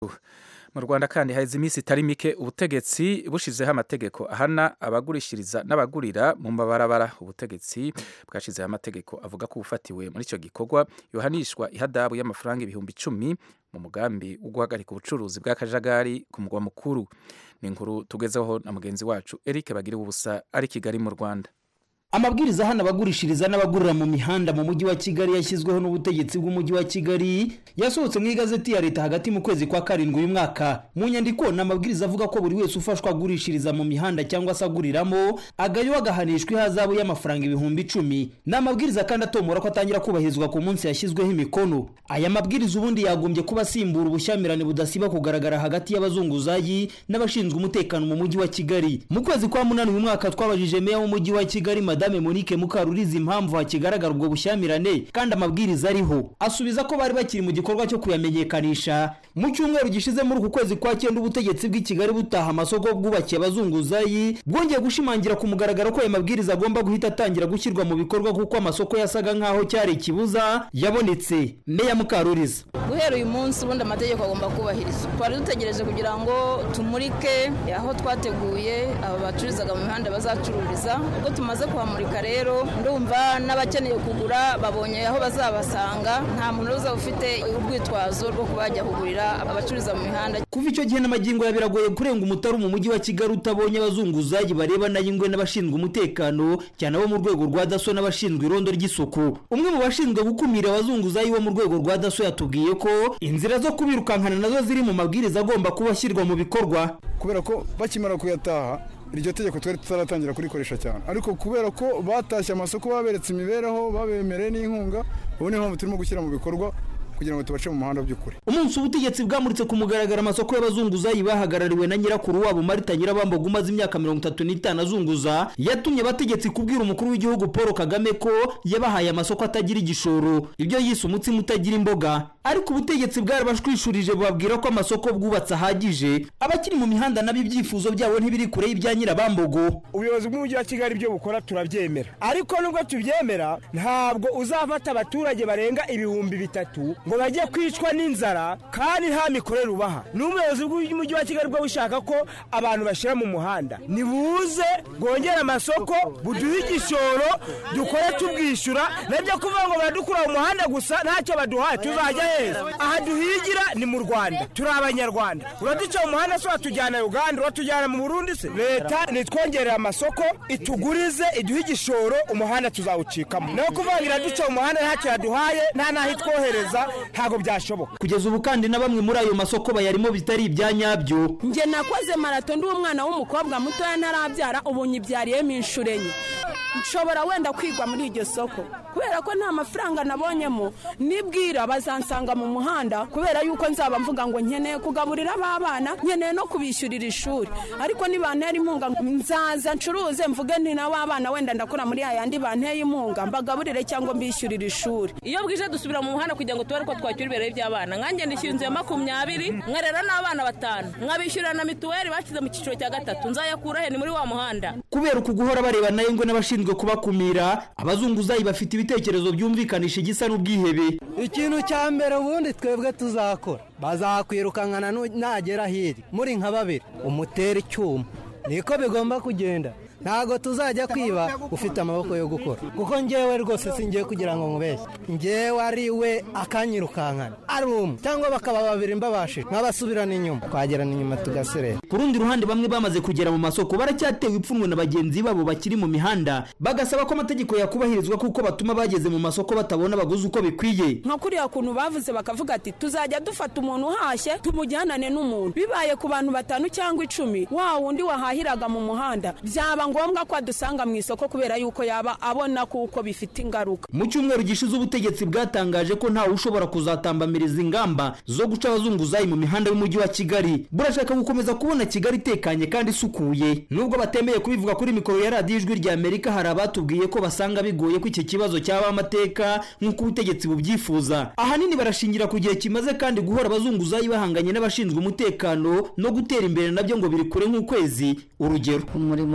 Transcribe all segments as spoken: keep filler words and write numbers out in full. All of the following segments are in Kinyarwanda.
mu Rwanda kandi haize iminsi itari mike ubutegetsi bushizeho amategeko ahana abagurishiriza n'abagurira mu mabarabara. Ubutegetsi bwashizeho amategeko avuga ko ufatiwe muri icyo gikorwa yohanishwa ihadabu y'amafaranga ibihumbi icumi mu mugambi wo guhagarika ubucuruzi bw'akajagari ku mugwa mukuru. Ni inkuru tugezeho na mugenzi wacu Eric Bagiriwe ubusa ari Kigali mu Rwanda. Amabwiriza hano abagurishiriza n'abagurira mu mihanda mu mujyi wa Kigali yashyizweho n'ubutegetsi bw'umujyi wa Kigali yasohotse mu igazeti ya leta hagati mu kwezi kwa karindwi uyu mwaka. Mu nyandiko n'amabwiriza avuga ko buri wese ufashwa agurishiriza mu mihanda cyangwa se aguriramo agayo agahanishwa ihazabu y'amafaranga ibihumbi icumi. N'amabwiriza kandi atomora ko atangira kubahirizwa ku munsi yashyizweho imikono. Aya mabwiriza ubundi yagombye kuba simbura ubushyamirane budasiba kugaragara hagati y'abazunguzayi n'abashinzwe umutekano mu mujyi wa Kigali. Mu kwezi kwa munani uyu mwaka twabajije meya w'umujyi wa Kigali Madame Monique Mukarurizi impamvu hakigaragara ubwo bushyamirane kandi amabwiriza ariho. Asubiza ko bari bakiri mu gikorwa cyo kuyamenyekanisha. Mu cyumweru gishize muri uku kwezi kwa cyenda ubutegetsi bw'i Kigali butaha amasoko bwubakiye abazunguzayi bwongeye gushimangira ku mugaragaro ko aya mabwiriza agomba guhita atangira gushyirwa mu bikorwa kuko amasoko yasaga nkaho cyari ikibuza yabonetse. Meya Mukarurizi: guhera uyu munsi ubundi amategeko agomba kubahirizwa. Twari dutegereje kugira ngo tumurike aho twateguye aba bacururizaga mu mihanda bazacururiza. Ubwo tumaze kuhamurika rero ndumva n'abakeneye kugura babonye aho bazabasanga, nta muntu uza ufite urwitwazo rwo kubajya kugurira abacururiza mu mihanda. Kuva icyo gihe n'amagingo yabiragoye kurenga umutaru mu mujyi wa Kigali utabonye abazunguzayi bareba n'ayingwe n'abashinzwe umutekano cyane abo mu rwego rwa daso n'abashinzwe irondo ry'isuku. Umwe mu bashinzwe gukumira abazunguzayi bo mu rwego rwa daso yatubwiye ko inzira zo kubirukankana nazo ziri mu mabwiriza agomba kubashyirwa mu bikorwa, kubera ko bakimara kuyataha iryo tegeko twari tutaratangira kurikoresha cyane, ariko kubera ko batashye amasoko baberetse imibereho babemereye n'inkunga, ubu niho mpamvu turimo gushyira mu bikorwa kugira ngo tubace mu muhanda by'ukuri. Umunsi ubutegetsi bwamuritse ku mugaragaro amasoko y'abazunguzayi bahagarariwe na nyirakuru wabo Marita Nyirabambogo umaze imyaka mirongo itatu n'itanu azunguza, yatumye abategetsi kubwira umukuru w'igihugu Paul Kagame ko yabahaye amasoko atagira igishoro, ibyo yise umutsima utagira imboga. Ariko ubutegetsi bwarabashwishurije babwira ko amasoko bwubatse ahagije, abakiri mu mihanda nabi ibyifuzo byabo ntibiri kure y'ibya Nyirabambogo. Ubuyobozi bw'umujyi wa Kigali byo bukora turabyemera, ariko nubwo tubyemera ntabwo uzafata abaturage barenga ibihumbi bitatu ngo bajye kwicwa n'inzara kandi nta mikorere ubaha. N'umuyobozi w'umujyi wa Kigali bwo bushaka ko abantu bashira mu muhanda, nibuze bwongera amasoko buduhe igishoro dukore tubwishyura, nabyo kuvuga ngo badukura mu muhanda gusa ntacyo baduhaye tuzajya heza. Aha duhigira ni mu Rwanda, turi abanyarwanda. Uraduca mu muhanda so atujyana Uganda, uratujyana mu Burundi se? Leta nitwongerera amasoko itugurize iduhe igishoro, umuhanda tuzawucikamo. No kuvangira duca mu muhanda ntacyo yaduhaye nta naho itwohereza ntago byashoboka. Kugeza ubu kandi na bamwe muri ayo masoko bayarimo bitari ibyanyabyo. Nge nakoze marato ndi umwana w'umukobwa mutoya ntarabyara, ubu nyibyariyemo inshuro enye. Nshobora wenda kwigwa muri iryo soko kubera ko nta mafaranga nabonyemo, nibwira bazansanga mu muhanda kubera yuko nzaba mvuga ngo nkeneye kugaburira abana, nkeneye no kubishyurira ishuri. Ariko nibantera impunga nzaza ncuruze mvuge nti nawe abana wenda ndakora muri ayandi banteye impunga mbagaburire cyangwa mbishyurira ishuri. Iyo bwije dusubira mu muhanda kugira ngo tubare ko twacyura ibere by'abana, nkanjye ndishyura inzu ya makumyabiri nkarera n'abana batanu nkabishyurira na mituweli bakize mu cyiciro cya gatatu, nzayakura he? Ni muri wa muhanda. Kubera uku guhora bareba nayo ngo n'abashinzwe kubakumira, abazunguzayi bafite ibitekerezo byumvikanisha igisa n'ubwihebe. Ikintu cya mbere ubundi twebwe tuzakora, bazakwirukankana nagera hiri muri nka babiri umutera icyuma, niko bigomba kugenda. Ntago tuzajya kwiba ufite amaboko yo gukora, kuko ngewe rwose singiye kugira ngo nkubeshye, ngewe ari we akanyirukankana ari umwe cyangwa bakaba babiri mbabashije nkabasubirana inyuma twagerana inyuma tugaserera. Ku rundi ruhande bamwe bamaze kugera mu masoko baracyatewe ipfunwe na bagenzi babo bakiri mu mihanda, bagasaba ko amategeko yakubahirizwa kuko batuma bageze mu masoko batabona baguze uko bikwiye. Nka kuriya kuntu bavuze bakavuga ati tuzajya dufata umuntu uhashye tumujyanane n'umuntu, bibaye ku bantu batanu cyangwa icumi wa wundi wahahiraga mu muhanda byaba ngombwa ko adusanga mu isoko kubera yuko yaba abona kuko bifite ingaruka. Mu cyumweru gishize ubutegetsi bwatangaje ko ntawe ushobora kuzatambamiriza ingamba zo guca abazunguzayi mu mihanda y'umujyi wa Kigali. Burashaka gukomeza kubona Kigali itekanye kandi isukuye. Nubwo batemeye kubivuga kuri mikoro ya radiyo Ijwi rya Amerika, hari abatubwiye ko basanga bigoye ko iki kibazo cyaba amateka nk'uko ubutegetsi bubyifuza. Ahanini barashingira ku gihe kimaze kandi guhora abazunguzayi bahanganye n'abashinzwe umutekano no gutera imbere nabyo ngo biri kure nk'ukwezi. Urugero, umurimo nk'uyu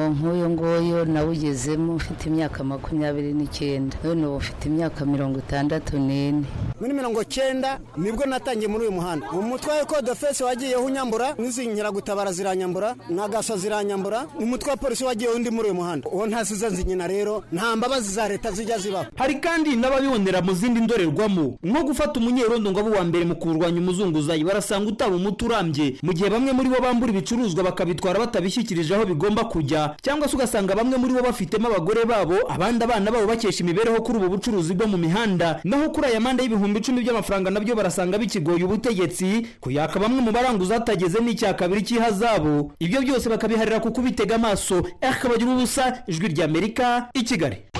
nk'uyu nguyu nawugezemo ufite imyaka makumyabiri n'icyenda none ubu ufite imyaka mirongo itandatu n'ine. muri mirongo cyenda nibwo natangiye muri uyu muhanda. umutwe wa Ekodefesi wagiyeho unyambura, n'izi nkeragutabara ziranyambura, na gaso ziranyambura, umutwe wa polisi wagiyeho undi muri uyu muhanda. uwo ntasize nzi nyina rero nta mbabazi za leta zijya zibaho. Hari kandi n'ababibonera mu zindi ndorerwamo nko gufata umunyerondo ngo abo wa mbere mu kurwanya umuzunguzayi barasanga utaba umuti urambye, mu gihe bamwe muri bo bambura ibicuruzwa bakabitwara batabishyikirije aho bigomba kujya, cyangwa se ugasanga bamwe muri bo bafitemo abagore babo, abandi abana babo bakesha imibereho kuri ubu bucuruzi bwo mu mihanda. Naho kuri aya manda y'ibihumbi icumi by'amafaranga nabyo barasanga bikigoye ubutegetsi kuyaka bamwe mu baranguza hatageze n'icya kabiri cy'ihazabo. Ibyo byose bakabiharira kuko bitega amaso. Akabagira ubusa, Ijwi ry'Amerika i Kigali.